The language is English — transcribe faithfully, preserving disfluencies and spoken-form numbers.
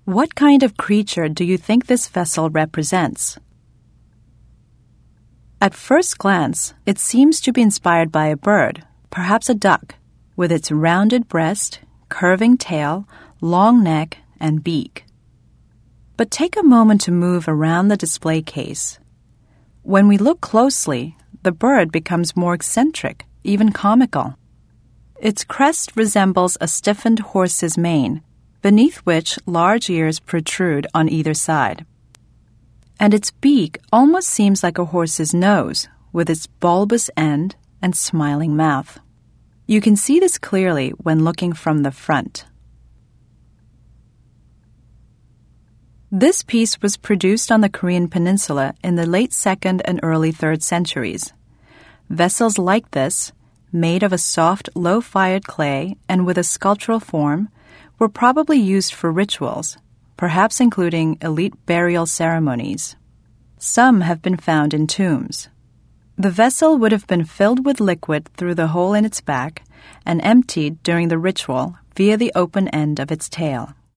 What kind of creature do you think this vessel represents? At first glance, it seems to be inspired by a bird, perhaps a duck, with its rounded breast, curving tail, long neck, and beak. But take a moment to move around the display case. When we look closely, the bird becomes more eccentric, even comical. Its crest resembles a stiffened horse's mane, beneath which large ears protrude on either side. And its beak almost seems like a horse's nose, with its bulbous end and smiling mouth. You can see this clearly when looking from the front. This piece was produced on the Korean peninsula in the late second and early third centuries. Vessels like this, made of a soft, low-fired clay and with a sculptural form, were probably used for rituals, perhaps including elite burial ceremonies. Some have been found in tombs. The vessel would have been filled with liquid through the hole in its back and emptied during the ritual via the open end of its tail.